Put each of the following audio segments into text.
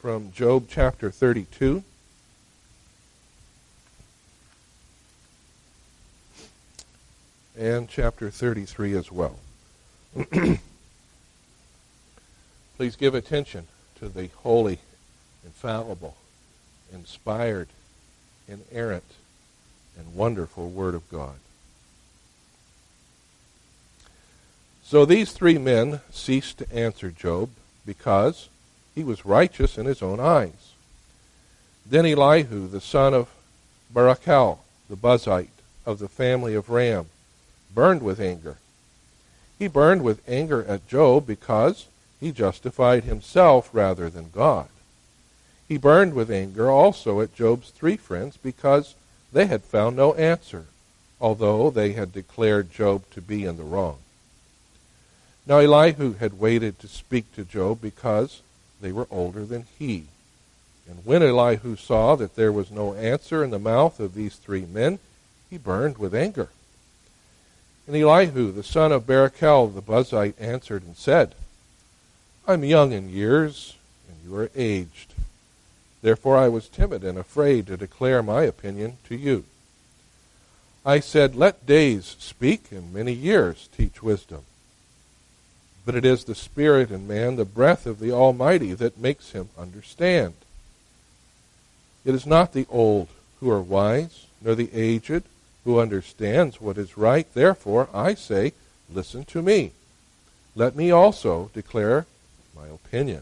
from Job chapter 32. And chapter 33 as well. Please give attention to the holy, infallible, inspired, inerrant, and wonderful Word of God. So these three men ceased to answer Job because he was righteous in his own eyes. Then Elihu, the son of Barachel, the Buzite of the family of Ram, burned with anger. He burned with anger at Job because he justified himself rather than God. He burned with anger also at Job's three friends because they had found no answer, although they had declared Job to be in the wrong. Now Elihu had waited to speak to Job because they were older than he. And when Elihu saw that there was no answer in the mouth of these three men, he burned with anger. And Elihu, the son of Barachel the Buzite, answered and said, I am young in years, and you are aged. Therefore I was timid and afraid to declare my opinion to you. I said, let days speak, and many years teach wisdom. But it is the Spirit in man, the breath of the Almighty, that makes him understand. It is not the old who are wise, nor the aged who understands what is right. Therefore, I say, listen to me. Let me also declare my opinion.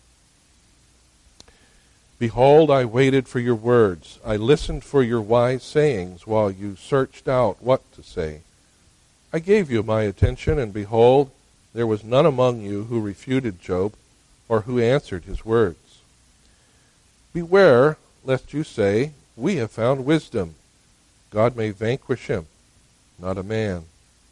Behold, I waited for your words. I listened for your wise sayings while you searched out what to say. I gave you my attention, and behold, there was none among you who refuted Job or who answered his words. Beware lest you say, we have found wisdom. God may vanquish him, not a man.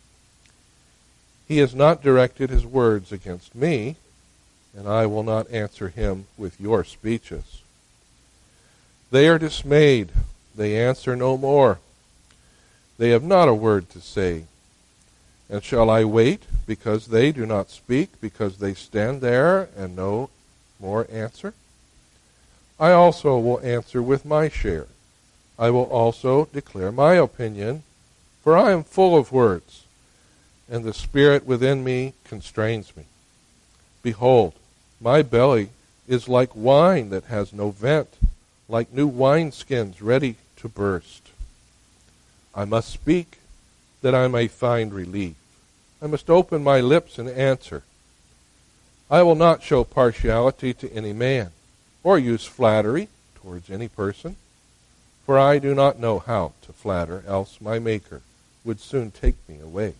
He has not directed his words against me, and I will not answer him with your speeches. They are dismayed. They answer no more. They have not a word to say. And shall I wait because they do not speak, because they stand there and no more answer? I also will answer with my share. I will also declare my opinion, for I am full of words, and the Spirit within me constrains me. Behold, my belly is like wine that has no vent, like new wineskins ready to burst. I must speak that I may find relief. I must open my lips and answer. I will not show partiality to any man, or use flattery towards any person. For I do not know how to flatter, else my Maker would soon take me away.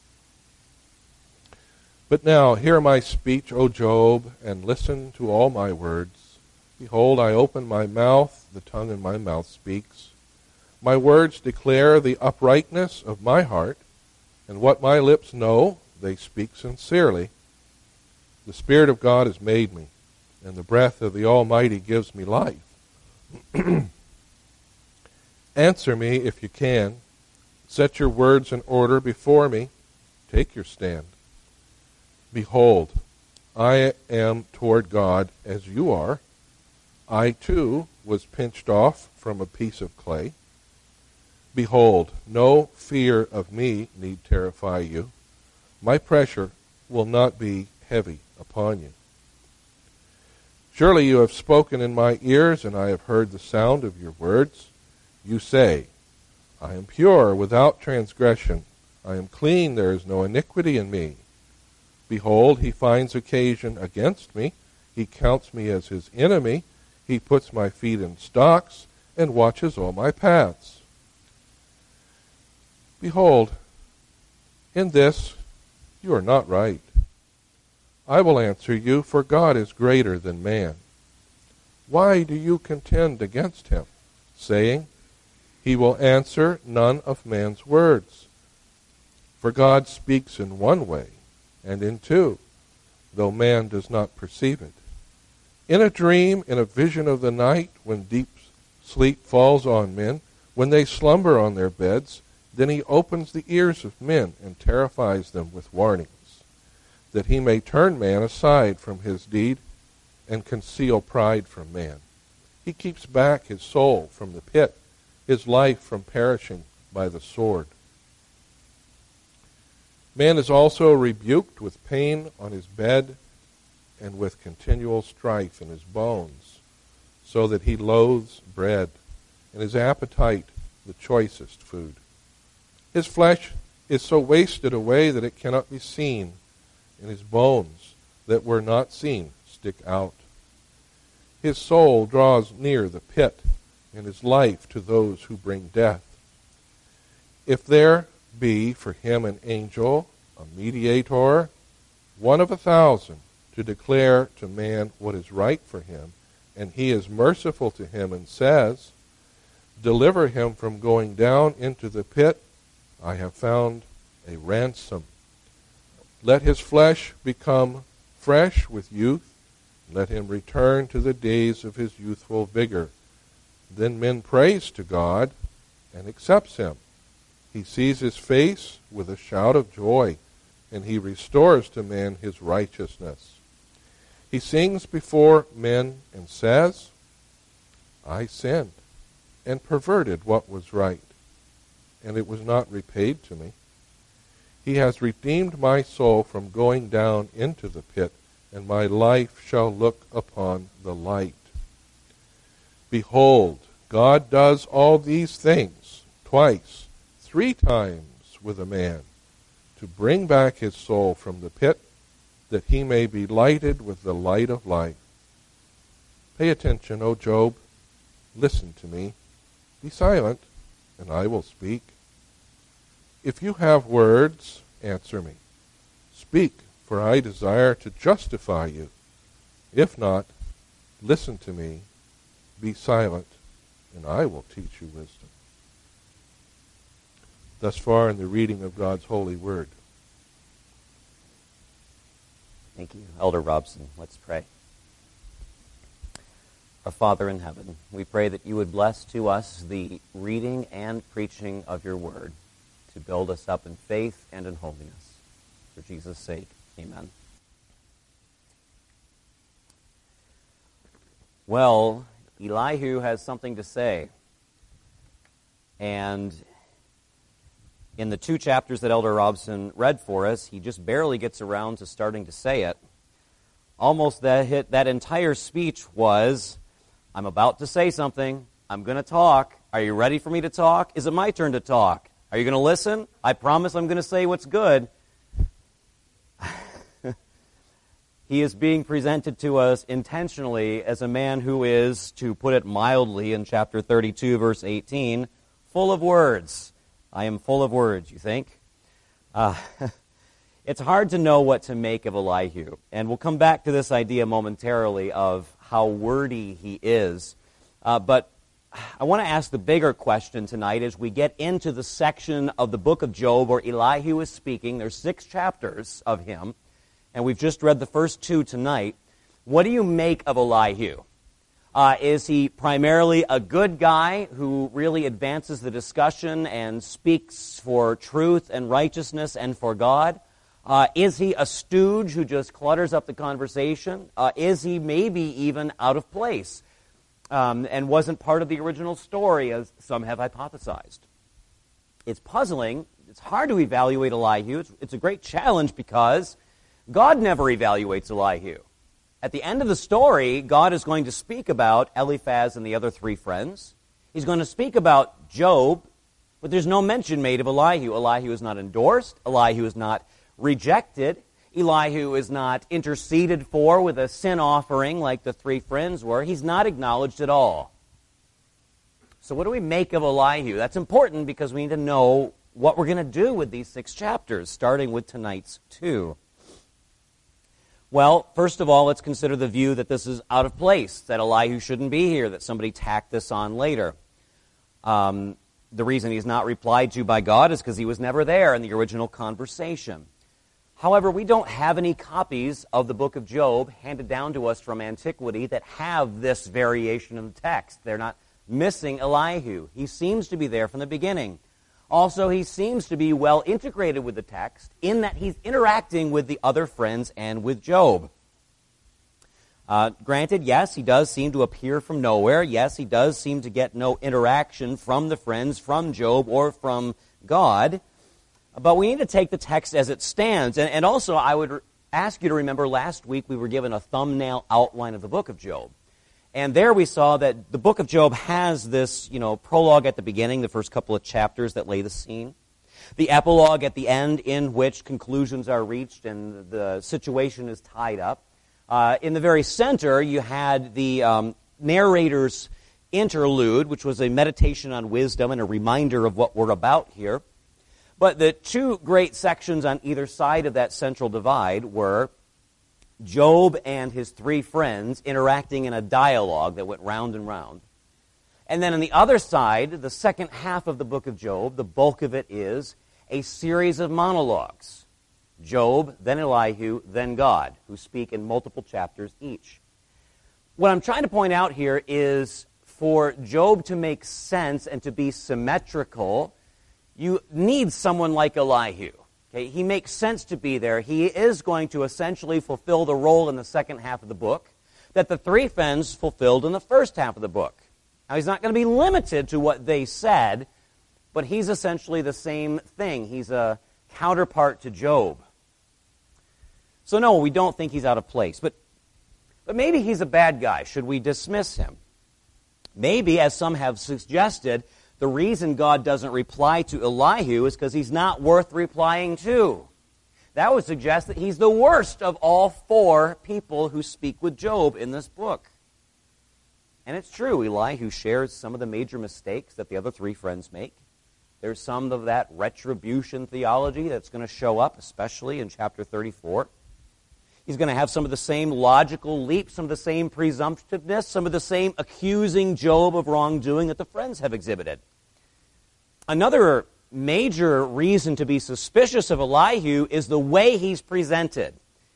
But now hear my speech, O Job, and listen to all my words. Behold, I open my mouth, the tongue in my mouth speaks. My words declare the uprightness of my heart, and what my lips know, they speak sincerely. The Spirit of God has made me, and the breath of the Almighty gives me life. Answer me if you can. Set your words in order before me. Take your stand. Behold, I am toward God as you are. I too was pinched off from a piece of clay. Behold, no fear of me need terrify you. My pressure will not be heavy upon you. Surely you have spoken in my ears, and I have heard the sound of your words. You say, I am pure, without transgression. I am clean, there is no iniquity in me. Behold, he finds occasion against me. He counts me as his enemy. He puts my feet in stocks and watches all my paths. Behold, in this you are not right. I will answer you, for God is greater than man. Why do you contend against him, saying, he will answer none of man's words? For God speaks in one way, and in two, though man does not perceive it. In a dream, in a vision of the night, when deep sleep falls on men, when they slumber on their beds, then he opens the ears of men and terrifies them with warnings, that he may turn man aside from his deed and conceal pride from man. He keeps back his soul from the pit, his life from perishing by the sword. Man is also rebuked with pain on his bed and with continual strife in his bones, so that he loathes bread, and his appetite the choicest food. His flesh is so wasted away that it cannot be seen, and his bones that were not seen stick out. His soul draws near the pit, and his life to those who bring death. If there be for him an angel, a mediator, one of 1,000, to declare to man what is right for him, and he is merciful to him and says, deliver him from going down into the pit, I have found a ransom. Let his flesh become fresh with youth, let him return to the days of his youthful vigor. Then men praise to God and accepts him. He sees his face with a shout of joy, and he restores to man his righteousness. He sings before men and says, I sinned and perverted what was right, and it was not repaid to me. He has redeemed my soul from going down into the pit, and my life shall look upon the light. Behold, God does all these things twice, 3 times with a man, to bring back his soul from the pit, that he may be lighted with the light of life. Pay attention, O Job. Listen to me. Be silent, and I will speak. If you have words, answer me. Speak, for I desire to justify you. If not, listen to me. Be silent, and I will teach you wisdom. Thus far in the reading of God's holy word. Thank you, Elder Robson. Let's pray. Our Father in heaven, we pray that you would bless to us the reading and preaching of your word to build us up in faith and in holiness. For Jesus' sake, amen. Well, Elihu has something to say. And in the 2 chapters that Elder Robson read for us, he just barely gets around to starting to say it. Almost that entire speech was, I'm about to say something. I'm going to talk. Are you ready for me to talk? Is it my turn to talk? Are you going to listen? I promise I'm going to say what's good. He is being presented to us intentionally as a man who is, to put it mildly in chapter 32, verse 18, full of words. I am full of words, you think? It's hard to know what to make of Elihu. And we'll come back to this idea momentarily of how wordy he is. But I want to ask the bigger question tonight as we get into the section of the book of Job where Elihu is speaking. There's 6 chapters of him, and we've just read the first 2 tonight. What do you make of Elihu? Is he primarily a good guy who really advances the discussion and speaks for truth and righteousness and for God? Is he a stooge who just clutters up the conversation? Is he maybe even out of place and wasn't part of the original story, as some have hypothesized? It's puzzling. It's hard to evaluate Elihu. It's a great challenge because God never evaluates Elihu. At the end of the story, God is going to speak about Eliphaz and the other 3 friends. He's going to speak about Job, but there's no mention made of Elihu. Elihu is not endorsed. Elihu is not rejected. Elihu is not interceded for with a sin offering like the 3 friends were. He's not acknowledged at all. So what do we make of Elihu? That's important because we need to know what we're going to do with these 6 chapters, starting with tonight's 2. Well, first of all, let's consider the view that this is out of place, that Elihu shouldn't be here, that somebody tacked this on later. The reason he's not replied to by God is because he was never there in the original conversation. However, we don't have any copies of the book of Job handed down to us from antiquity that have this variation in the text. They're not missing Elihu. He seems to be there from the beginning. Also, he seems to be well integrated with the text in that he's interacting with the other friends and with Job. Granted, yes, he does seem to appear from nowhere. Yes, he does seem to get no interaction from the friends, from Job, or from God. But we need to take the text as it stands. And also, I would ask you to remember last week we were given a thumbnail outline of the book of Job. And there we saw that the book of Job has this, prologue at the beginning, the first couple of chapters that lay the scene. The epilogue at the end in which conclusions are reached and the situation is tied up. In the very center, you had the narrator's interlude, which was a meditation on wisdom and a reminder of what we're about here. But the two great sections on either side of that central divide were Job and his three friends interacting in a dialogue that went round and round. And then on the other side, the second half of the book of Job, the bulk of it is a series of monologues. Job, then Elihu, then God, who speak in multiple chapters each. What I'm trying to point out here is for Job to make sense and to be symmetrical, you need someone like Elihu. Okay, he makes sense to be there. He is going to essentially fulfill the role in the second half of the book that the three friends fulfilled in the first half of the book. Now, he's not going to be limited to what they said, but he's essentially the same thing. He's a counterpart to Job. So no, we don't think he's out of place. But maybe he's a bad guy. Should we dismiss him? Maybe, as some have suggested, the reason God doesn't reply to Elihu is because he's not worth replying to. That would suggest that he's the worst of all four people who speak with Job in this book. And it's true, Elihu shares some of the major mistakes that the other three friends make. There's some of that retribution theology that's going to show up, especially in chapter 34. He's going to have some of the same logical leaps, some of the same presumptiveness, some of the same accusing Job of wrongdoing that the friends have exhibited. Another major reason to be suspicious of Elihu is the way he's presented.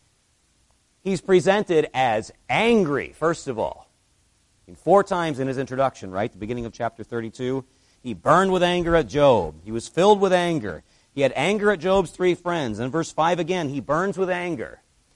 He's presented as angry, first of all. 4 times in his introduction, right, the beginning of chapter 32, he burned with anger at Job. He was filled with anger. He had anger at Job's three friends. In verse 5 again, he burns with anger.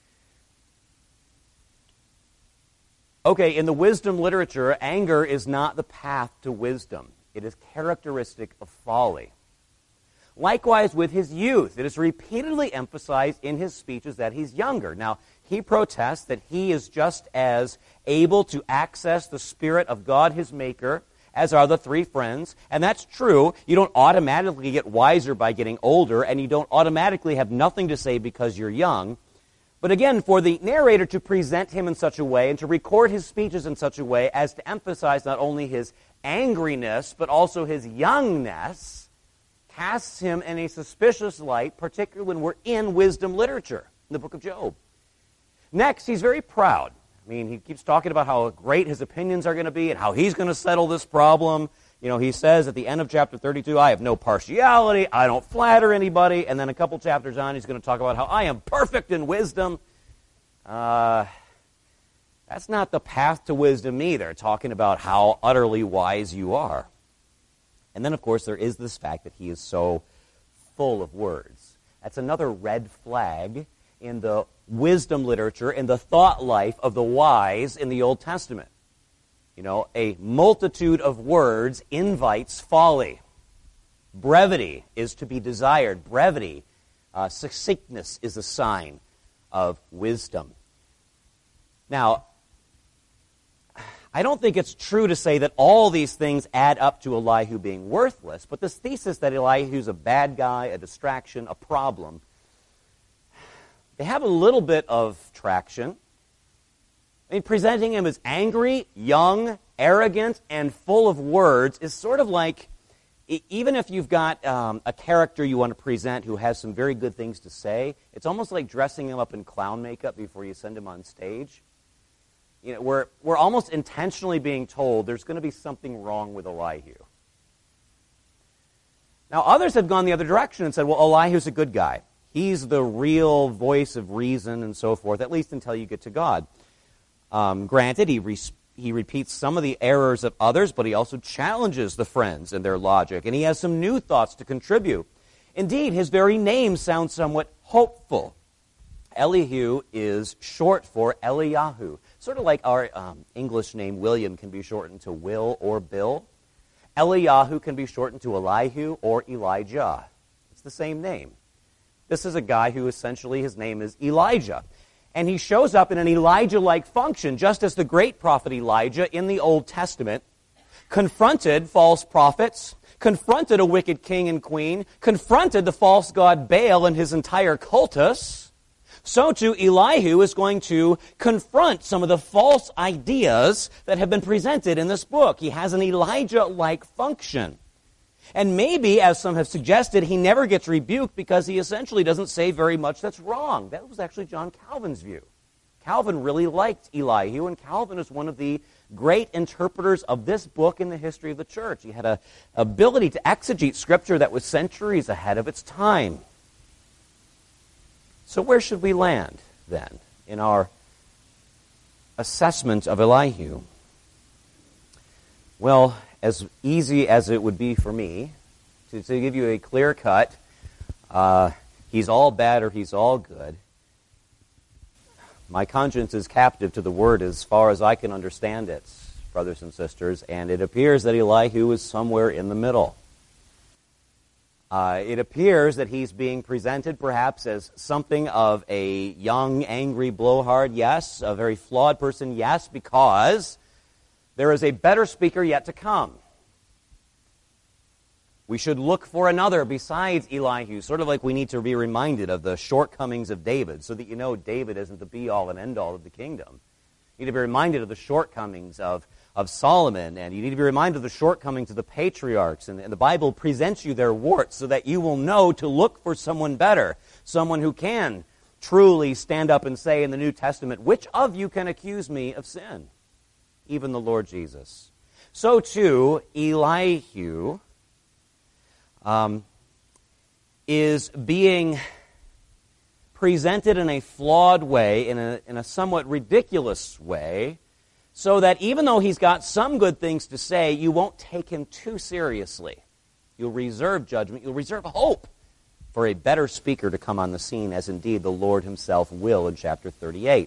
Okay, in the wisdom literature, anger is not the path to wisdom. It is characteristic of folly. Likewise with his youth. It is repeatedly emphasized in his speeches that he's younger. Now, he protests that he is just as able to access the Spirit of God, his Maker, as are the three friends. And that's true. You don't automatically get wiser by getting older, and you don't automatically have nothing to say because you're young. But again, for the narrator to present him in such a way and to record his speeches in such a way as to emphasize not only his angriness, but also his youngness, casts him in a suspicious light, particularly when we're in wisdom literature, in the book of Job. Next, he's very proud. I mean, he keeps talking about how great his opinions are going to be and how he's going to settle this problem. He says at the end of chapter 32, I have no partiality, I don't flatter anybody, and then a couple chapters on, he's going to talk about how I am perfect in wisdom. That's not the path to wisdom either, talking about how utterly wise you are. And then, of course, there is this fact that he is so full of words. That's another red flag in the wisdom literature, in the thought life of the wise in the Old Testament. A multitude of words invites folly. Brevity is to be desired. Brevity, succinctness is a sign of wisdom. Now, I don't think it's true to say that all these things add up to Elihu being worthless, but this thesis that Elihu's a bad guy, a distraction, a problem, they have a little bit of traction. I mean, presenting him as angry, young, arrogant, and full of words is sort of like, even if you've got a character you want to present who has some very good things to say, it's almost like dressing him up in clown makeup before you send him on stage. We're almost intentionally being told there's going to be something wrong with Elihu. Now, others have gone the other direction and said, well, Elihu's a good guy. He's the real voice of reason and so forth, at least until you get to God. Granted, he repeats some of the errors of others, but he also challenges the friends and their logic, and he has some new thoughts to contribute. Indeed, his very name sounds somewhat hopeful. Elihu is short for Eliyahu. Sort of like our English name William can be shortened to Will or Bill. Eliyahu can be shortened to Elihu or Elijah. It's the same name. This is a guy who essentially his name is Elijah. And he shows up in an Elijah-like function, just as the great prophet Elijah in the Old Testament confronted false prophets, confronted a wicked king and queen, confronted the false god Baal and his entire cultus. So too Elihu is going to confront some of the false ideas that have been presented in this book. He has an Elijah-like function. And maybe, as some have suggested, he never gets rebuked because he essentially doesn't say very much that's wrong. That was actually John Calvin's view. Calvin really liked Elihu, and Calvin is one of the great interpreters of this book in the history of the church. He had an ability to exegete Scripture that was centuries ahead of its time. So where should we land, then, in our assessment of Elihu? Well, as easy as it would be for me to give you a clear cut, he's all bad or he's all good, my conscience is captive to the word as far as I can understand it, brothers and sisters, and it appears that Elihu is somewhere in the middle. It appears that he's being presented perhaps as something of a young, angry blowhard, yes, a very flawed person, yes, because there is a better speaker yet to come. We should look for another besides Elihu, sort of like we need to be reminded of the shortcomings of David, so that you know David isn't the be-all and end-all of the kingdom. You need to be reminded of the shortcomings of Solomon, and you need to be reminded of the shortcomings of the patriarchs, and the Bible presents you their warts so that you will know to look for someone better, someone who can truly stand up and say in the New Testament, which of you can accuse me of sin? Even the Lord Jesus. So too, Elihu is being presented in a flawed way, in a somewhat ridiculous way, so that even though he's got some good things to say, you won't take him too seriously. You'll reserve judgment, you'll reserve hope for a better speaker to come on the scene, as indeed the Lord himself will in chapter 38.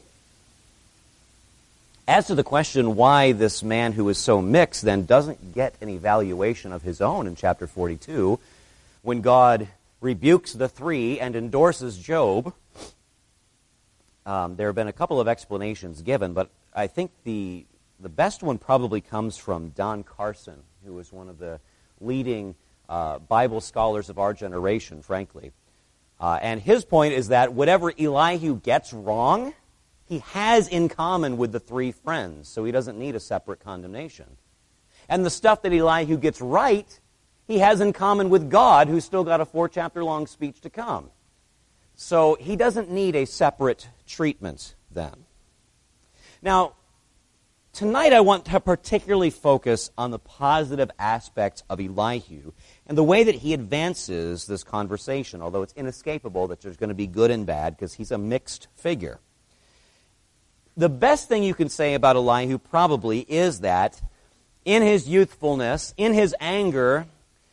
As to the question why this man who is so mixed then doesn't get an evaluation of his own in chapter 42, when God rebukes the three and endorses Job, there have been a couple of explanations given, but I think the best one probably comes from Don Carson, who is one of the leading Bible scholars of our generation, frankly. And his point is that whatever Elihu gets wrong, he has in common with the three friends, so he doesn't need a separate condemnation. And the stuff that Elihu gets right, he has in common with God, who's still got a 4-chapter-long speech to come. So he doesn't need a separate treatment then. Now, tonight I want to particularly focus on the positive aspects of Elihu and the way that he advances this conversation, although it's inescapable that there's going to be good and bad because he's a mixed figure. The best thing you can say about Elihu probably is that in his youthfulness, in his anger,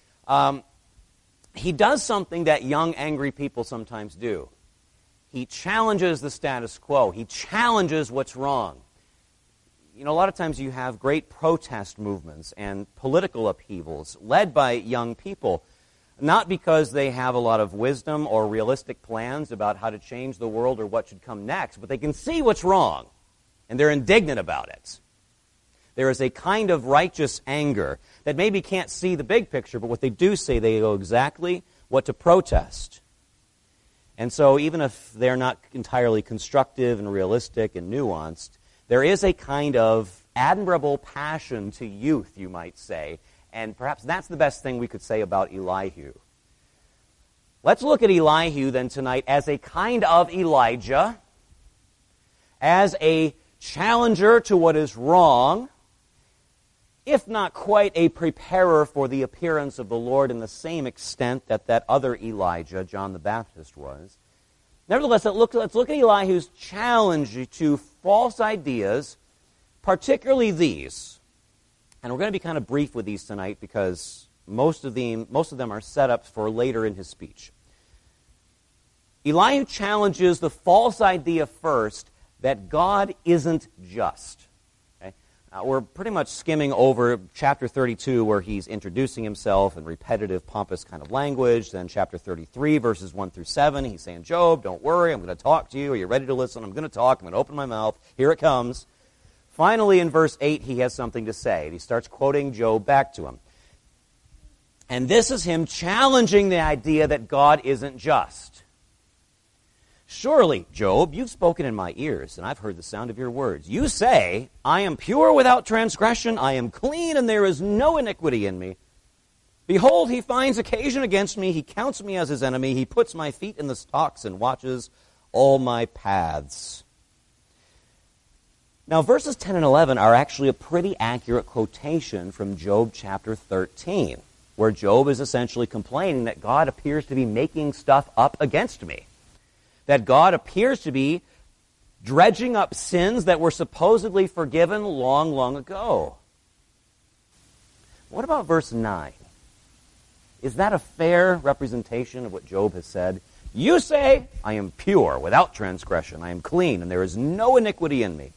he does something that young, angry people sometimes do. He challenges the status quo. He challenges what's wrong. You know, a lot of times you have great protest movements and political upheavals led by young people, not because they have a lot of wisdom or realistic plans about how to change the world or what should come next, but they can see what's wrong, and they're indignant about it. There is a kind of righteous anger that maybe can't see the big picture, but what they do say, they know exactly what to protest. And so even if they're not entirely constructive and realistic and nuanced, there is a kind of admirable passion to youth, you might say, and perhaps that's the best thing we could say about Elihu. Let's look at Elihu then tonight as a kind of Elijah, as a challenger to what is wrong, if not quite a preparer for the appearance of the Lord in the same extent that that other Elijah, John the Baptist, was. Nevertheless, let's look at Elihu's challenge to false ideas, particularly these. And we're going to be kind of brief with these tonight because most of them are set up for later in his speech. Elihu challenges the false idea first that God isn't just. Okay? We're pretty much skimming over chapter 32 where he's introducing himself in repetitive, pompous kind of language. Then chapter 33, verses 1 through 7, he's saying, Job, don't worry, I'm going to talk to you. Are you ready to listen? I'm going to talk. I'm going to open my mouth. Here it comes. Finally, in verse 8, he has something to say. He starts quoting Job back to him. And this is him challenging the idea that God isn't just. Surely, Job, you've spoken in my ears, and I've heard the sound of your words. You say, I am pure without transgression, I am clean, and there is no iniquity in me. Behold, he finds occasion against me, he counts me as his enemy, he puts my feet in the stocks and watches all my paths. Now, verses 10 and 11 are actually a pretty accurate quotation from Job chapter 13, where Job is essentially complaining that God appears to be making stuff up against me, that God appears to be dredging up sins that were supposedly forgiven long, long ago. What about verse 9? Is that a fair representation of what Job has said? You say, I am pure, without transgression, I am clean, and there is no iniquity in me.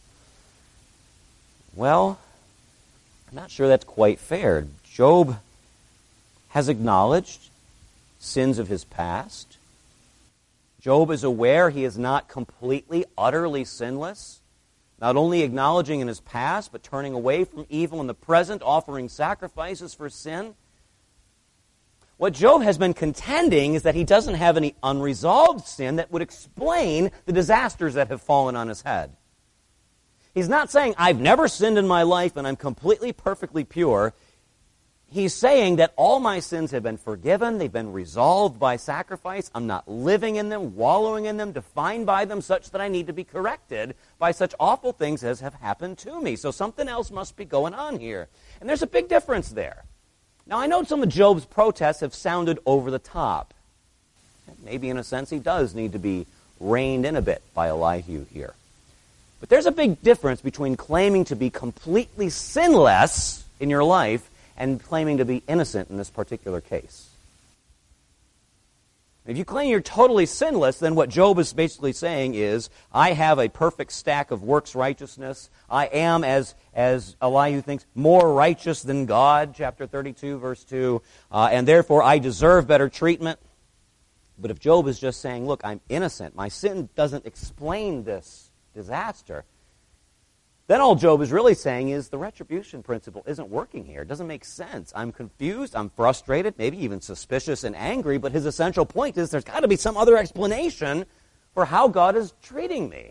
Well, I'm not sure that's quite fair. Job has acknowledged sins of his past. Job is aware he is not completely, utterly sinless, not only acknowledging in his past, but turning away from evil in the present, offering sacrifices for sin. What Job has been contending is that he doesn't have any unresolved sin that would explain the disasters that have fallen on his head. He's not saying, I've never sinned in my life and I'm completely, perfectly pure. He's saying that all my sins have been forgiven, they've been resolved by sacrifice, I'm not living in them, wallowing in them, defined by them such that I need to be corrected by such awful things as have happened to me. So something else must be going on here. And there's a big difference there. Now, I know some of Job's protests have sounded over the top. Maybe in a sense he does need to be reined in a bit by Elihu here. But there's a big difference between claiming to be completely sinless in your life and claiming to be innocent in this particular case. If you claim you're totally sinless, then what Job is basically saying is, I have a perfect stack of works righteousness. I am, as Elihu thinks, more righteous than God, chapter 32, verse 2, and therefore I deserve better treatment. But if Job is just saying, look, I'm innocent, my sin doesn't explain this disaster, then all Job is really saying is the retribution principle isn't working here. It doesn't make sense. I'm confused, I'm frustrated, maybe even suspicious and angry, but his essential point is there's got to be some other explanation for how God is treating me.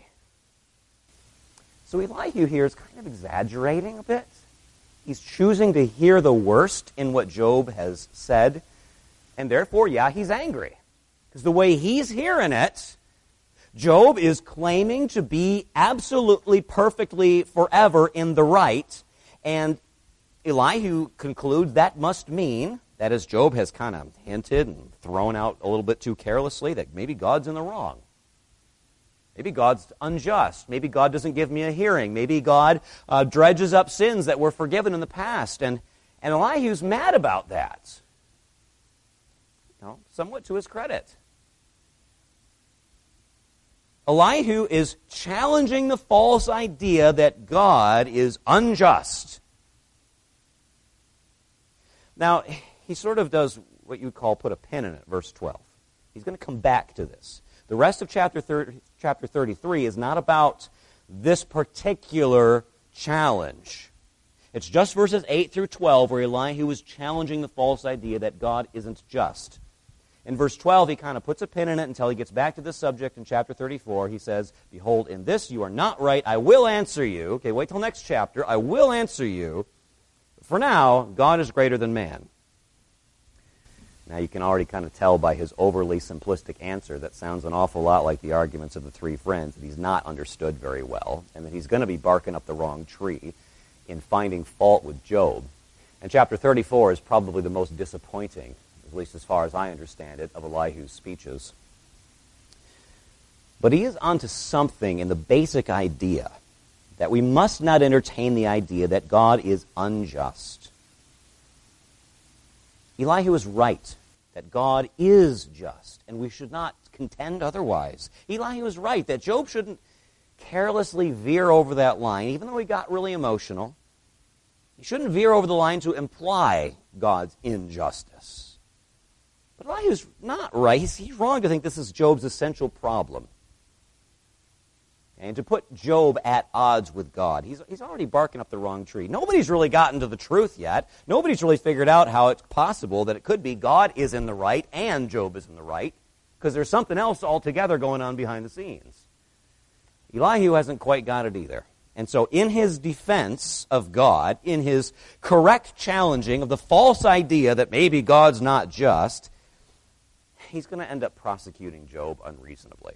So Elihu here is kind of exaggerating a bit. He's choosing to hear the worst in what Job has said, and therefore, yeah, he's angry. Because the way he's hearing it, Job is claiming to be absolutely, perfectly, forever in the right, and Elihu concludes that must mean, that as Job has kind of hinted and thrown out a little bit too carelessly, that maybe God's in the wrong. Maybe God's unjust. Maybe God doesn't give me a hearing. Maybe God dredges up sins that were forgiven in the past, and Elihu's mad about that. Somewhat to his credit. Elihu is challenging the false idea that God is unjust. Now, he sort of does what you would call put a pin in it, verse 12. He's going to come back to this. The rest of chapter 33 is not about this particular challenge. It's just verses 8 through 12 where Elihu is challenging the false idea that God isn't just. In verse 12, he kind of puts a pin in it until he gets back to this subject in chapter 34. He says, behold, in this you are not right. I will answer you. Okay, wait till next chapter. I will answer you. For now, God is greater than man. Now, you can already kind of tell by his overly simplistic answer that sounds an awful lot like the arguments of the three friends, that he's not understood very well, and that he's going to be barking up the wrong tree in finding fault with Job. And chapter 34 is probably the most disappointing, at least as far as I understand it, of Elihu's speeches. But he is onto something in the basic idea that we must not entertain the idea that God is unjust. Elihu is right that God is just, and we should not contend otherwise. Elihu is right that Job shouldn't carelessly veer over that line, even though he got really emotional. He shouldn't veer over the line to imply God's injustice. But Elihu's not right. He's wrong to think this is Job's essential problem. And to put Job at odds with God, he's already barking up the wrong tree. Nobody's really gotten to the truth yet. Nobody's really figured out how it's possible that it could be God is in the right and Job is in the right, because there's something else altogether going on behind the scenes. Elihu hasn't quite got it either. And so in his defense of God, in his correct challenging of the false idea that maybe God's not just, he's going to end up prosecuting Job unreasonably.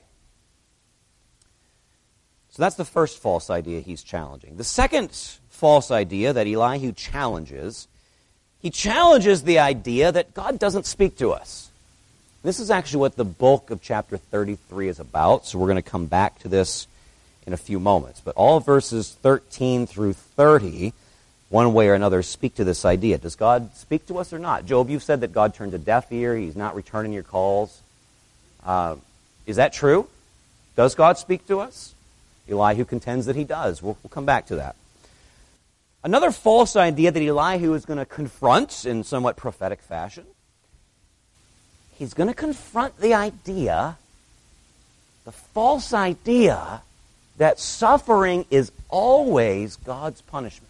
So that's the first false idea he's challenging. The second false idea that Elihu challenges, he challenges the idea that God doesn't speak to us. This is actually what the bulk of chapter 33 is about, so we're going to come back to this in a few moments. But all verses 13 through 30, one way or another, speak to this idea. Does God speak to us or not? Job, you've said that God turned a deaf ear. He's not returning your calls. Is that true? Does God speak to us? Elihu contends that he does. We'll come back to that. Another false idea that Elihu is going to confront in somewhat prophetic fashion, he's going to confront the idea, the false idea, that suffering is always God's punishment.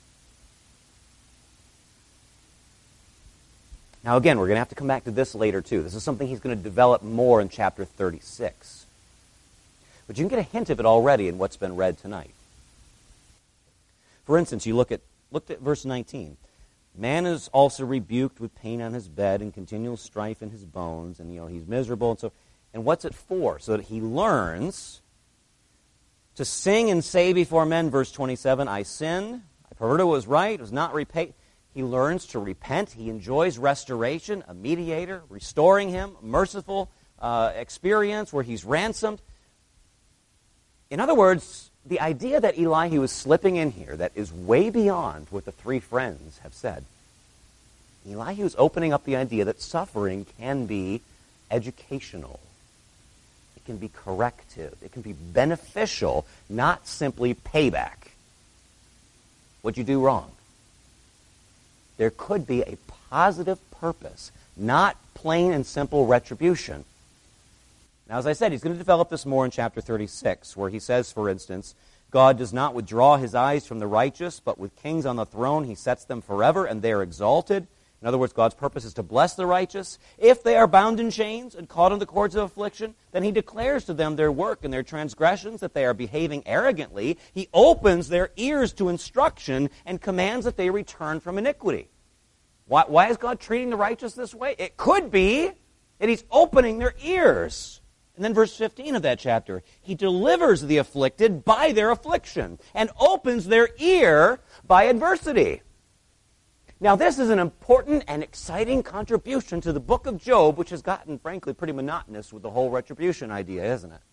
Now again, we're going to have to come back to this later too. This is something he's going to develop more in chapter 36. But you can get a hint of it already in what's been read tonight. For instance, looked at verse 19. Man is also rebuked with pain on his bed and continual strife in his bones, and he's miserable. And what's it for? So that he learns to sing and say before men, verse 27, I sinned, I perverted what was right, it was not repaid. He learns to repent. He enjoys restoration, a mediator, restoring him, a merciful experience where he's ransomed. In other words, the idea that Elihu is slipping in here that is way beyond what the three friends have said. Elihu is opening up the idea that suffering can be educational. It can be corrective. It can be beneficial, not simply payback. What'd you do wrong? There could be a positive purpose, not plain and simple retribution. Now, as I said, he's going to develop this more in chapter 36, where he says, for instance, God does not withdraw his eyes from the righteous, but with kings on the throne he sets them forever, and they are exalted. In other words, God's purpose is to bless the righteous. If they are bound in chains and caught in the cords of affliction, then he declares to them their work and their transgressions, that they are behaving arrogantly. He opens their ears to instruction and commands that they return from iniquity. Why is God treating the righteous this way? It could be that he's opening their ears. And then verse 15 of that chapter, he delivers the afflicted by their affliction and opens their ear by adversity. Now, this is an important and exciting contribution to the book of Job, which has gotten, frankly, pretty monotonous with the whole retribution idea, isn't it?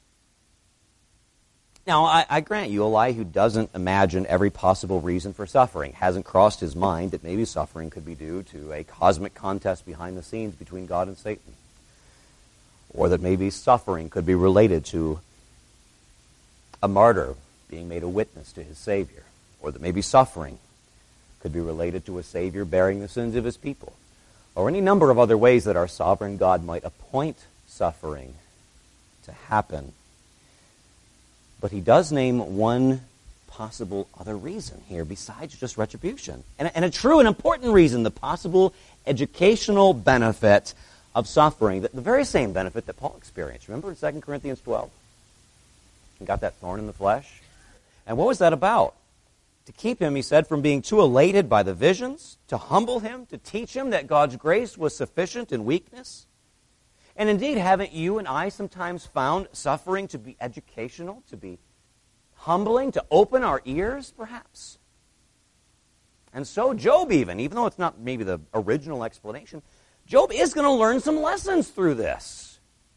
Now, I grant you, Elihu doesn't imagine every possible reason for suffering. Hasn't crossed his mind that maybe suffering could be due to a cosmic contest behind the scenes between God and Satan. Or that maybe suffering could be related to a martyr being made a witness to his Savior. Or that maybe suffering could be related to a Savior bearing the sins of his people. Or any number of other ways that our sovereign God might appoint suffering to happen. But he does name one possible other reason here besides just retribution. And a true and important reason, the possible educational benefit of suffering, the very same benefit that Paul experienced. Remember in 2 Corinthians 12? He got that thorn in the flesh. And what was that about? To keep him, he said, from being too elated by the visions, to humble him, to teach him that God's grace was sufficient in weakness. And indeed, haven't you and I sometimes found suffering to be educational, to be humbling, to open our ears, perhaps? And so Job even though it's not maybe the original explanation, Job is going to learn some lessons through this.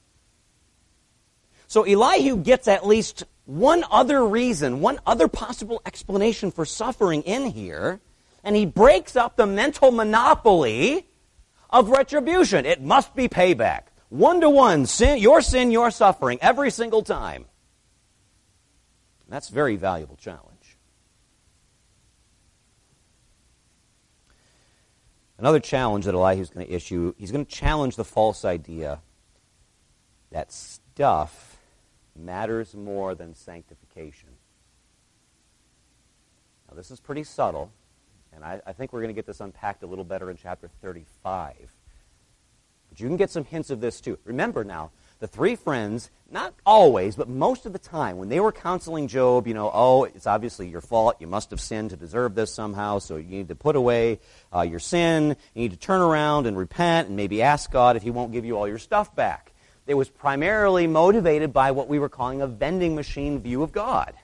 So Elihu gets at least one other reason, one other possible explanation for suffering in here, and he breaks up the mental monopoly of retribution. It must be payback. 1-to-1, sin, your suffering, every single time. That's a very valuable challenge. Another challenge that Elihu's going to issue, he's going to challenge the false idea that stuff matters more than sanctification. Now, this is pretty subtle, and I think we're going to get this unpacked a little better in chapter 35. But you can get some hints of this too. Remember now, the three friends, not always, but most of the time, when they were counseling Job, it's obviously your fault. You must have sinned to deserve this somehow, so you need to put away your sin. You need to turn around and repent and maybe ask God if He won't give you all your stuff back. It was primarily motivated by what we were calling a vending machine view of God.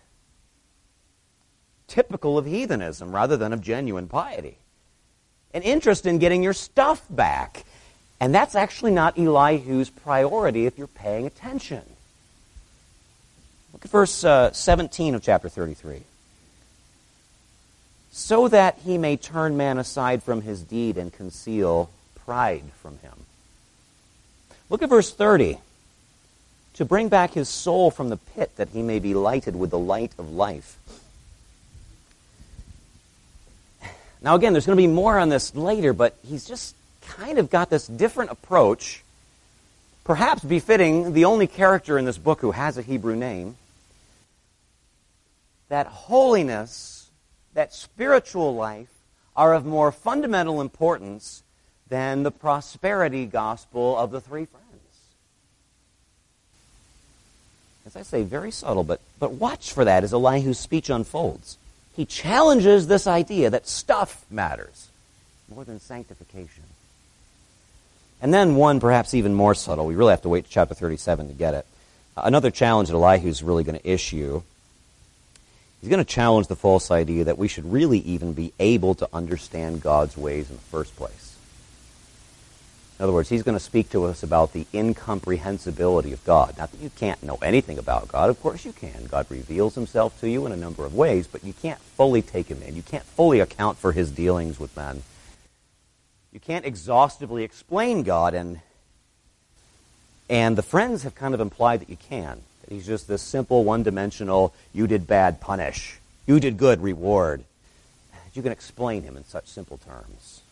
Typical of heathenism rather than of genuine piety. An interest in getting your stuff back. And that's actually not Elihu's priority if you're paying attention. Look at verse 17 of chapter 33. So that he may turn man aside from his deed and conceal pride from him. Look at verse 30. To bring back his soul from the pit that he may be lighted with the light of life. Now again, there's going to be more on this later, but he's just kind of got this different approach, perhaps befitting the only character in this book who has a Hebrew name, that holiness, that spiritual life, are of more fundamental importance than the prosperity gospel of the three friends. As I say, very subtle, but watch for that as Elihu's speech unfolds. He challenges this idea that stuff matters more than sanctification. And then one perhaps even more subtle. We really have to wait to chapter 37 to get it. Another challenge that Elihu's really going to issue. He's going to challenge the false idea that we should really even be able to understand God's ways in the first place. In other words, he's going to speak to us about the incomprehensibility of God. Not that you can't know anything about God. Of course you can. God reveals himself to you in a number of ways, but you can't fully take him in. You can't fully account for his dealings with men. You can't exhaustively explain God, and the friends have kind of implied that you can. That he's just this simple, one-dimensional, you did bad, punish. You did good, reward. You can explain him in such simple terms.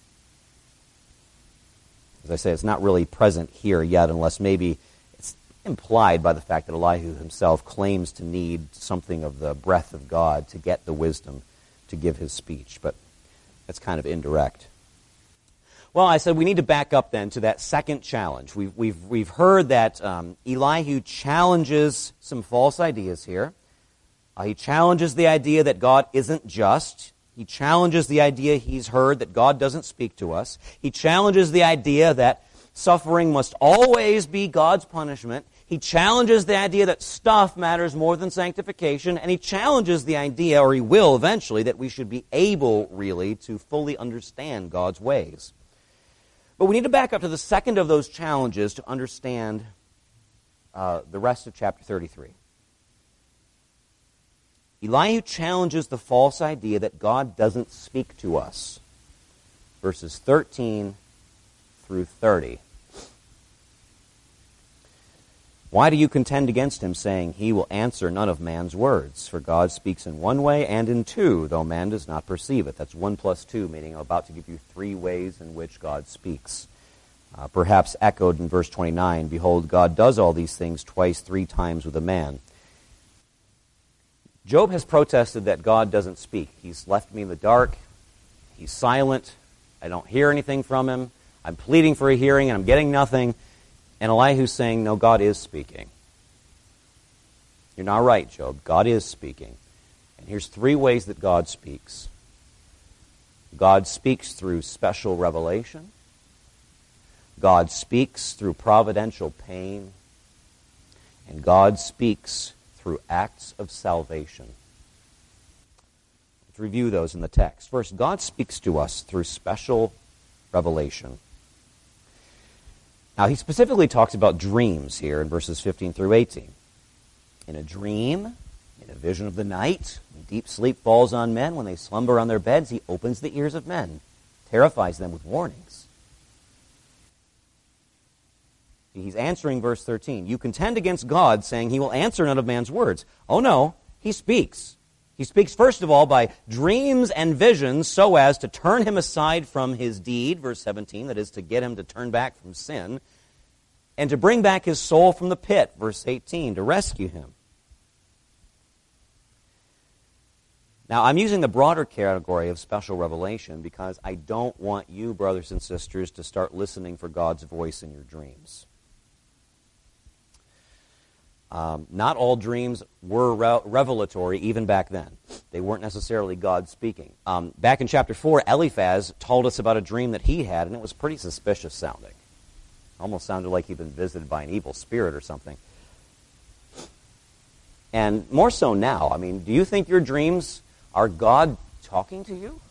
As I say, it's not really present here yet, unless maybe it's implied by the fact that Elihu himself claims to need something of the breath of God to get the wisdom to give his speech, but that's kind of indirect. Well, I said we need to back up then to that second challenge. We've heard that Elihu challenges some false ideas here. He challenges the idea that God isn't just. He challenges the idea he's heard that God doesn't speak to us. He challenges the idea that suffering must always be God's punishment. He challenges the idea that stuff matters more than sanctification. And he challenges the idea, or he will eventually, that we should be able, really, to fully understand God's ways. But we need to back up to the second of those challenges to understand the rest of chapter 33. Elihu challenges the false idea that God doesn't speak to us. Verses 13 through 30. Why do you contend against him, saying, he will answer none of man's words? For God speaks in one way and in two, though man does not perceive it. That's 1 plus 2, meaning I'm about to give you 3 ways in which God speaks. Perhaps echoed in verse 29, behold, God does all these things twice, 3 times with a man. Job has protested that God doesn't speak. He's left me in the dark. He's silent. I don't hear anything from him. I'm pleading for a hearing and I'm getting nothing. And Elihu's saying, no, God is speaking. You're not right, Job. God is speaking. And here's 3 ways that God speaks. God speaks through special revelation. God speaks through providential pain. And God speaks through acts of salvation. Let's review those in the text. First, God speaks to us through special revelation. Now, he specifically talks about dreams here in verses 15 through 18. In a dream, in a vision of the night, when deep sleep falls on men, when they slumber on their beds, he opens the ears of men, terrifies them with warnings. He's answering verse 13. You contend against God, saying he will answer none of man's words. Oh no, he speaks. He speaks, first of all, by dreams and visions so as to turn him aside from his deed, verse 17, that is, to get him to turn back from sin, and to bring back his soul from the pit, verse 18, to rescue him. Now, I'm using the broader category of special revelation because I don't want you, brothers and sisters, to start listening for God's voice in your dreams. Not all dreams were revelatory even back then. They weren't necessarily God speaking. Back in chapter 4, Eliphaz told us about a dream that he had, and it was pretty suspicious sounding. Almost sounded like he'd been visited by an evil spirit or something. And more so now, I mean, do you think your dreams are God talking to you?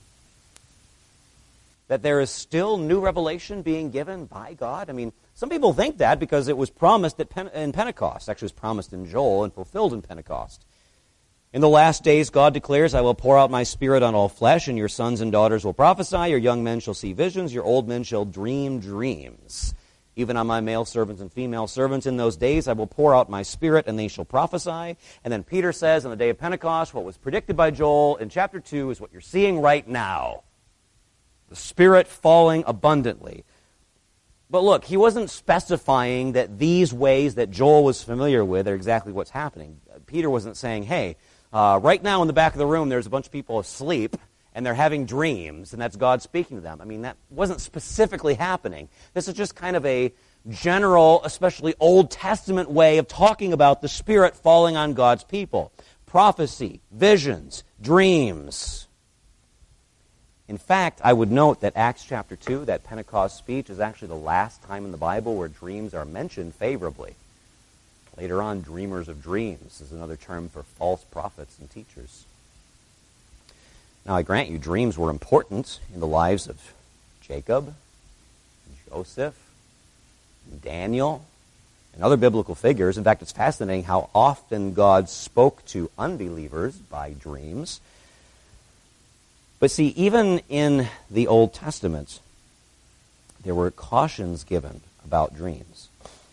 That there is still new revelation being given by God? I mean, some people think that because it was promised in Pentecost. Actually, it was promised in Joel and fulfilled in Pentecost. In the last days, God declares, I will pour out my Spirit on all flesh, and your sons and daughters will prophesy, your young men shall see visions, your old men shall dream dreams. Even on my male servants and female servants in those days I will pour out my Spirit, and they shall prophesy. And then Peter says, on the day of Pentecost, what was predicted by Joel in chapter 2 is what you're seeing right now. The Spirit falling abundantly. But look, he wasn't specifying that these ways that Joel was familiar with are exactly what's happening. Peter wasn't saying, hey, right now in the back of the room there's a bunch of people asleep and they're having dreams, and that's God speaking to them. I mean, that wasn't specifically happening. This is just kind of a general, especially Old Testament way of talking about the Spirit falling on God's people. Prophecy, visions, dreams. In fact, I would note that Acts chapter 2, that Pentecost speech, is actually the last time in the Bible where dreams are mentioned favorably. Later on, dreamers of dreams is another term for false prophets and teachers. Now, I grant you, dreams were important in the lives of Jacob, Joseph, Daniel, and other biblical figures. In fact, it's fascinating how often God spoke to unbelievers by dreams. But see, even in the Old Testament, there were cautions given about dreams.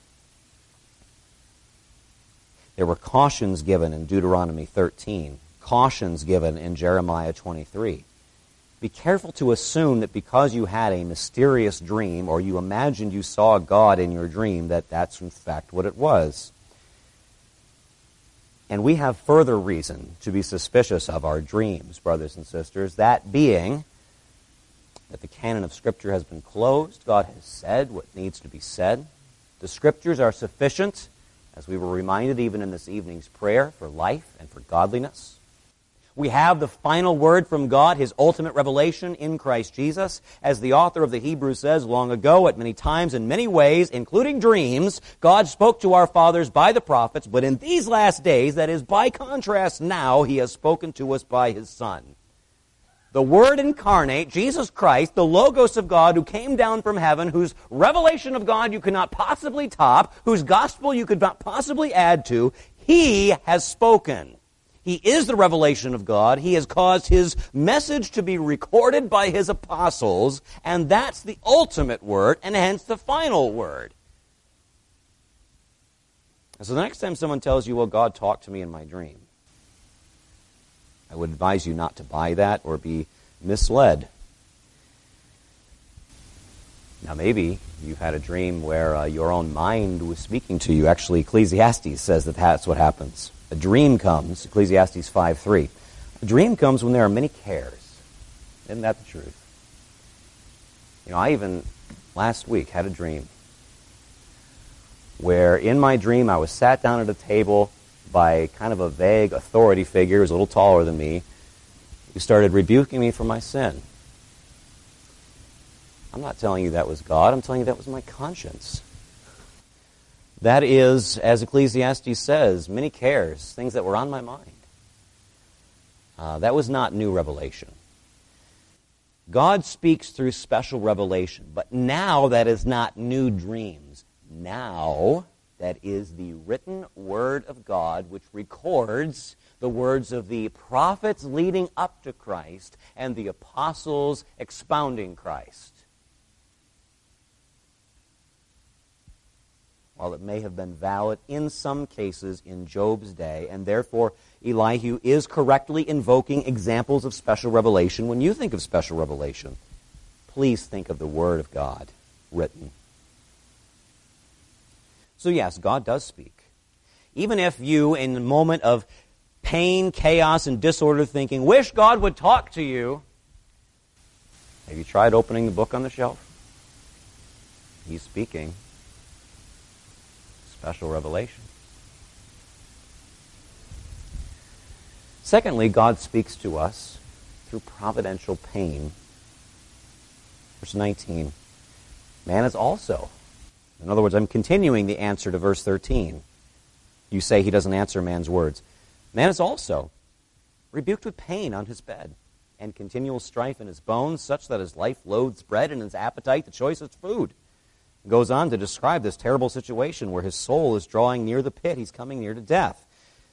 There were cautions given in Deuteronomy 13, cautions given in Jeremiah 23. Be careful to assume that because you had a mysterious dream or you imagined you saw God in your dream, that that's in fact what it was. And we have further reason to be suspicious of our dreams, brothers and sisters, that being that the canon of Scripture has been closed. God has said what needs to be said. The Scriptures are sufficient, as we were reminded even in this evening's prayer, for life and for godliness. We have the final word from God, His ultimate revelation in Christ Jesus. As the author of the Hebrews says, long ago, at many times, in many ways, including dreams, God spoke to our fathers by the prophets, but in these last days, that is, by contrast now, He has spoken to us by His Son. The Word incarnate, Jesus Christ, the Logos of God, who came down from heaven, whose revelation of God you could not possibly top, whose gospel you could not possibly add to, He has spoken. He is the revelation of God. He has caused His message to be recorded by His apostles, and that's the ultimate word, and hence the final word. And so the next time someone tells you, well, God talked to me in my dream, I would advise you not to buy that or be misled. Now maybe you've had a dream where your own mind was speaking to you. Actually, Ecclesiastes says that that's what happens. A dream comes, Ecclesiastes 5:3. A dream comes when there are many cares. Isn't that the truth? You know, I even last week had a dream where in my dream I was sat down at a table by kind of a vague authority figure who was a little taller than me, who started rebuking me for my sin. I'm not telling you that was God. I'm telling you that was my conscience. That is, as Ecclesiastes says, many cares, things that were on my mind. That was not new revelation. God speaks through special revelation, but now that is not new dreams. Now that is the written Word of God, which records the words of the prophets leading up to Christ and the apostles expounding Christ. while it may have been valid in some cases in Job's day, and therefore Elihu is correctly invoking examples of special revelation. When you think of special revelation, please think of the Word of God written. So yes, God does speak. Even if you, in a moment of pain, chaos, and disordered thinking, wish God would talk to you, have you tried opening the book on the shelf? He's speaking. Special revelation. Secondly, God speaks to us through providential pain. Verse 19. Man is also. In other words, I'm continuing the answer to verse 13. You say he doesn't answer man's words. Man is also rebuked with pain on his bed, and continual strife in his bones, such that his life loathes bread and his appetite the choicest food. He goes on to describe this terrible situation where his soul is drawing near the pit. He's coming near to death.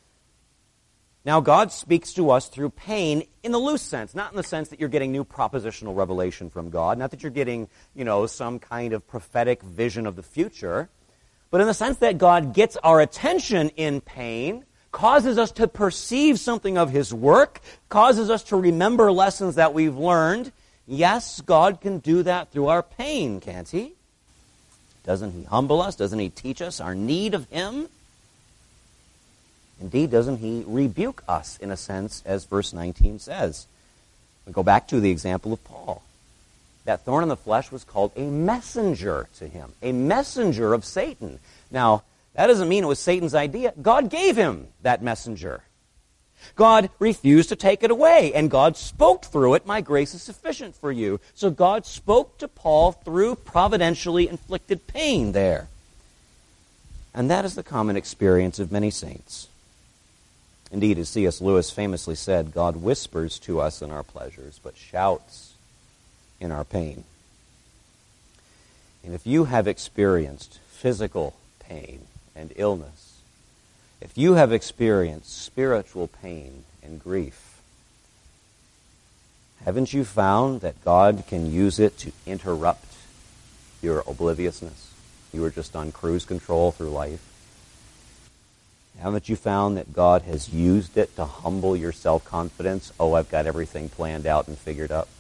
Now, God speaks to us through pain in the loose sense, not in the sense that you're getting new propositional revelation from God, not that you're getting, some kind of prophetic vision of the future, but in the sense that God gets our attention in pain, causes us to perceive something of His work, causes us to remember lessons that we've learned. Yes, God can do that through our pain, can't He? Doesn't He humble us? Doesn't He teach us our need of Him? Indeed, doesn't He rebuke us, in a sense, as verse 19 says? We go back to the example of Paul. That thorn in the flesh was called a messenger to him, a messenger of Satan. Now, that doesn't mean it was Satan's idea. God gave him that messenger. God refused to take it away, and God spoke through it, "My grace is sufficient for you." So God spoke to Paul through providentially inflicted pain there. And that is the common experience of many saints. Indeed, as C.S. Lewis famously said, God whispers to us in our pleasures, but shouts in our pain. And if you have experienced physical pain and illness, if you have experienced spiritual pain and grief, haven't you found that God can use it to interrupt your obliviousness? You were just on cruise control through life. Haven't you found that God has used it to humble your self-confidence? Oh, I've got everything planned out and figured out.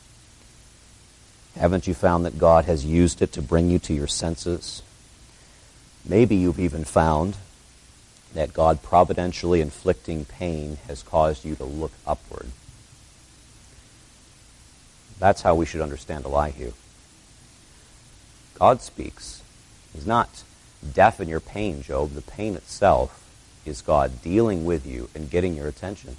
Haven't you found that God has used it to bring you to your senses? Maybe you've even found that God providentially inflicting pain has caused you to look upward. That's how we should understand Elihu. God speaks. He's not deaf in your pain, Job. The pain itself is God dealing with you and getting your attention.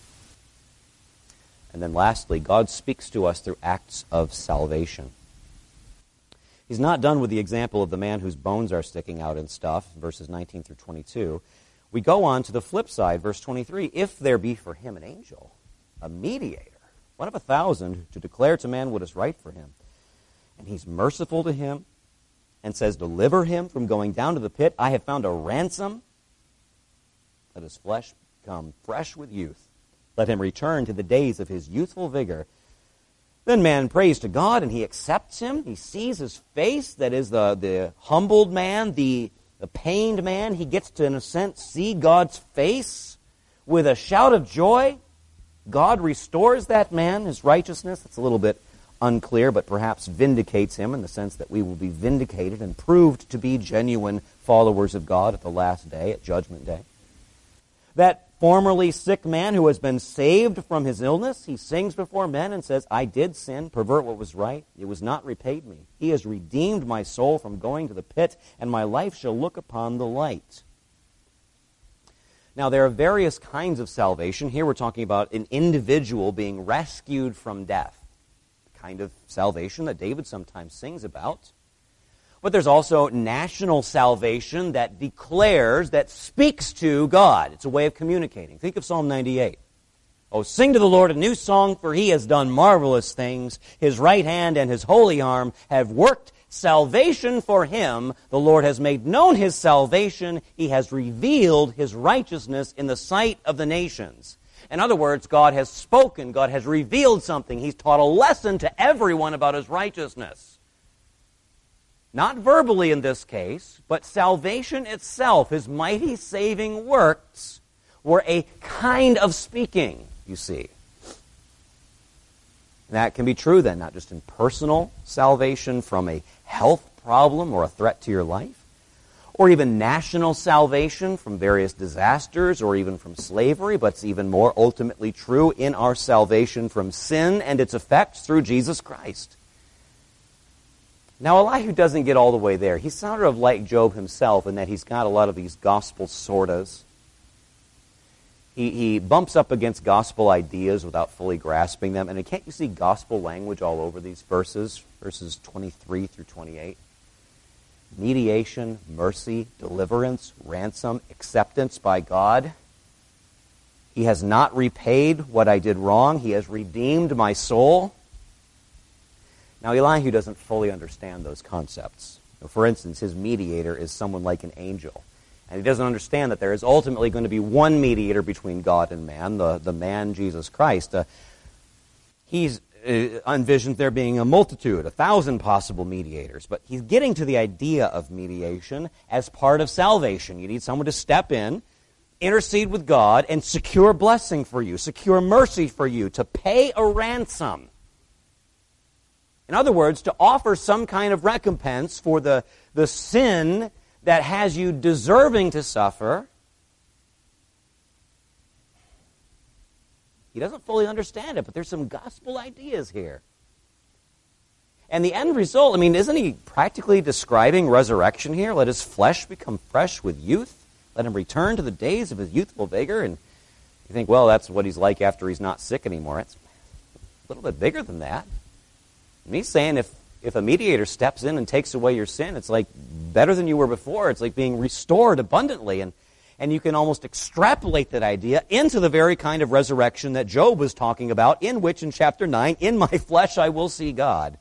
And then lastly, God speaks to us through acts of salvation. He's not done with the example of the man whose bones are sticking out and stuff, verses 19 through 22. We go on to the flip side, verse 23. If there be for him an angel, a mediator, one of 1,000, to declare to man what is right for him, and he's merciful to him and says, deliver him from going down to the pit, I have found a ransom. Let his flesh become fresh with youth. Let him return to the days of his youthful vigor. Then man prays to God, and he accepts him. He sees his face, that is the humbled man, the pained man. He gets to, in a sense, see God's face with a shout of joy. God restores that man, his righteousness. It's a little bit unclear, but perhaps vindicates him in the sense that we will be vindicated and proved to be genuine followers of God at the last day, at Judgment Day. That formerly sick man who has been saved from his illness, he sings before men and says, I did sin, pervert what was right. It was not repaid me. He has redeemed my soul from going to the pit, and my life shall look upon the light. Now, there are various kinds of salvation. Here we're talking about an individual being rescued from death, the kind of salvation that David sometimes sings about. But there's also national salvation that declares, that speaks to God. It's a way of communicating. Think of Psalm 98. Oh, sing to the Lord a new song, for He has done marvelous things. His right hand and His holy arm have worked salvation for Him. The Lord has made known His salvation. He has revealed His righteousness in the sight of the nations. In other words, God has spoken. God has revealed something. He's taught a lesson to everyone about His righteousness. not verbally in this case, but salvation itself, his mighty saving works, were a kind of speaking, you see. And that can be true then, not just in personal salvation from a health problem or a threat to your life, or even national salvation from various disasters or even from slavery, but it's even more ultimately true in our salvation from sin and its effects through Jesus Christ. Now, Elihu doesn't get all the way there. He's sort of like Job himself in that he's got a lot of these gospel sortas. He bumps up against gospel ideas without fully grasping them. And can't you see gospel language all over these verses 23 through 28? Mediation, mercy, deliverance, ransom, acceptance by God. He has not repaid what I did wrong. He has redeemed my soul. Now, Elihu doesn't fully understand those concepts. For instance, his mediator is someone like an angel. And he doesn't understand that there is ultimately going to be one mediator between God and man, the man Jesus Christ. He's envisions there being a multitude, 1,000 possible mediators. But he's getting to the idea of mediation as part of salvation. You need someone to step in, intercede with God, and secure blessing for you, secure mercy for you, to pay a ransom. In other words, to offer some kind of recompense for the sin that has you deserving to suffer. He doesn't fully understand it, but there's some gospel ideas here. And the end result, isn't he practically describing resurrection here? Let his flesh become fresh with youth. Let him return to the days of his youthful vigor. And you think, well, that's what he's like after he's not sick anymore. It's a little bit bigger than that. And he's saying if a mediator steps in and takes away your sin, it's like better than you were before. It's like being restored abundantly. And you can almost extrapolate that idea into the very kind of resurrection that Job was talking about, in which in chapter 9, in my flesh I will see God.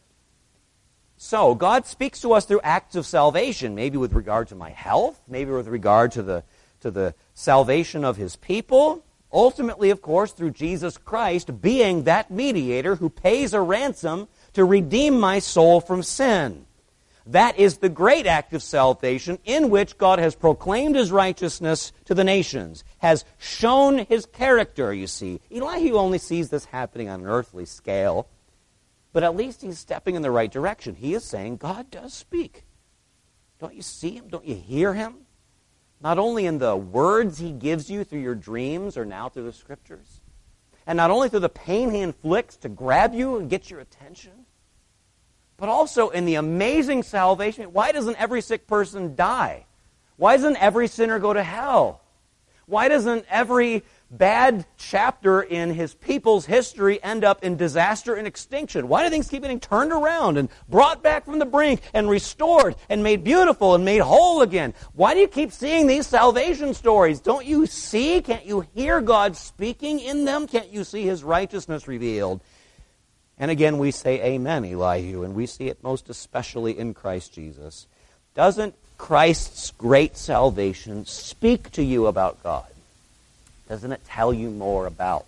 So, God speaks to us through acts of salvation, maybe with regard to my health, maybe with regard to the salvation of his people. Ultimately, of course, through Jesus Christ being that mediator who pays a ransom to redeem my soul from sin. That is the great act of salvation in which God has proclaimed his righteousness to the nations, has shown his character, you see. Elihu only sees this happening on an earthly scale, but at least he's stepping in the right direction. He is saying, God does speak. Don't you see him? Don't you hear him? Not only in the words he gives you through your dreams or now through the Scriptures, and not only through the pain he inflicts to grab you and get your attention, but also in the amazing salvation. Why doesn't every sick person die? Why doesn't every sinner go to hell? Why doesn't every bad chapter in his people's history end up in disaster and extinction? Why do things keep getting turned around and brought back from the brink and restored and made beautiful and made whole again? Why do you keep seeing these salvation stories? Don't you see? Can't you hear God speaking in them? Can't you see his righteousness revealed? And again, we say amen, Elihu, and we see it most especially in Christ Jesus. Doesn't Christ's great salvation speak to you about God? Doesn't it tell you more about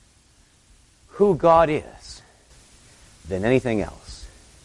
who God is than anything else?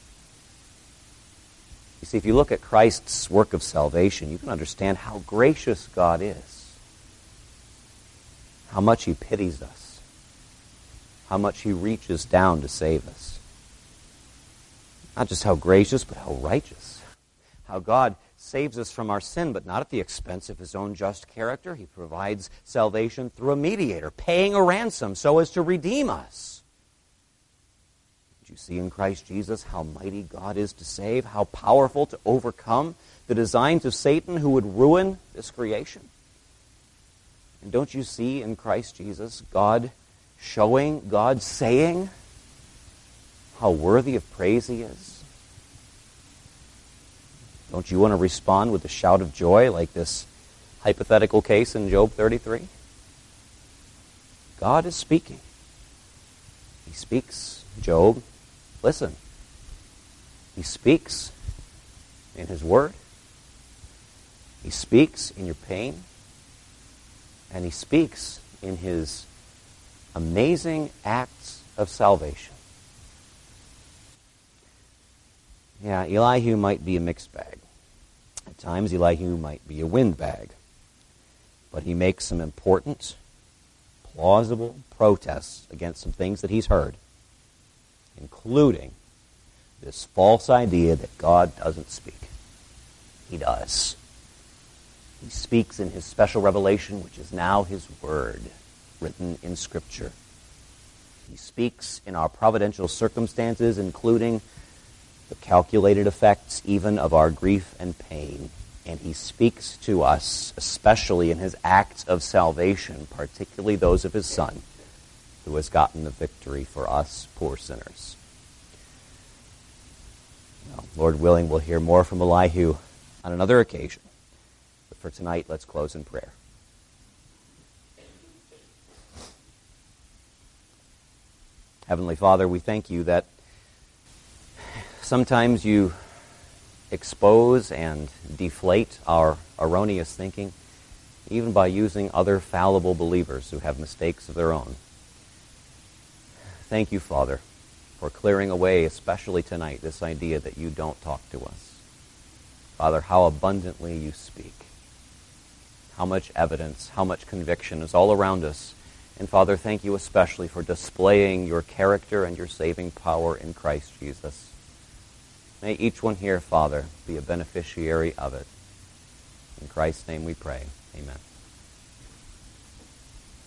You see, if you look at Christ's work of salvation, you can understand how gracious God is, how much he pities us, how much he reaches down to save us. Not just how gracious, but how righteous. How God saves us from our sin, but not at the expense of his own just character. He provides salvation through a mediator, paying a ransom so as to redeem us. Did you see in Christ Jesus how mighty God is to save, how powerful to overcome the designs of Satan who would ruin this creation? And don't you see in Christ Jesus God showing, God saying how worthy of praise he is? Don't you want to respond with a shout of joy like this hypothetical case in Job 33? God is speaking. He speaks, Job. Listen. He speaks in his word. He speaks in your pain. And he speaks in his amazing acts of salvation. Yeah, Elihu might be a mixed bag. At times, Elihu might be a windbag. But he makes some important, plausible protests against some things that he's heard, including this false idea that God doesn't speak. He does. He speaks in his special revelation, which is now his word, written in Scripture. He speaks in our providential circumstances, including the calculated effects even of our grief and pain. And he speaks to us, especially in his acts of salvation, particularly those of his Son, who has gotten the victory for us, poor sinners. Now, Lord willing, we'll hear more from Elihu on another occasion. But for tonight, let's close in prayer. Heavenly Father, we thank you that sometimes you expose and deflate our erroneous thinking, even by using other fallible believers who have mistakes of their own. Thank you, Father, for clearing away, especially tonight, this idea that you don't talk to us. Father, how abundantly you speak. How much evidence, how much conviction is all around us. And Father, thank you especially for displaying your character and your saving power in Christ Jesus. May each one here, Father, be a beneficiary of it. In Christ's name we pray. Amen.